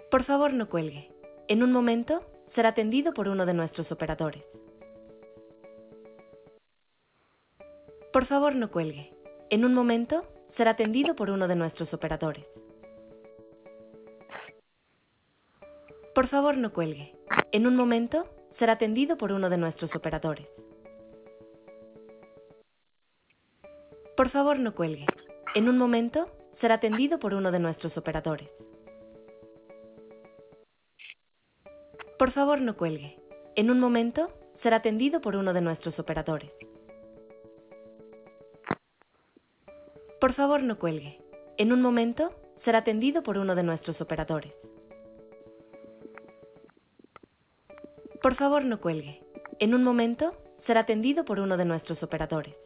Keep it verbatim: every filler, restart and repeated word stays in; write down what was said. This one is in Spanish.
Por favor, no cuelgue. En un momento, será atendido por uno de nuestros operadores. Por favor, no cuelgue. En un momento, será atendido por uno de nuestros operadores. Por favor, no cuelgue. En un momento, será atendido por uno de nuestros operadores. Por favor, no cuelgue. En un momento, será atendido por uno de nuestros operadores. Por favor, no cuelgue. En un momento, será atendido por uno de nuestros operadores. Por favor, no cuelgue. En un momento, será atendido por uno de nuestros operadores. Por favor, no cuelgue. En un momento, será atendido por uno de nuestros operadores.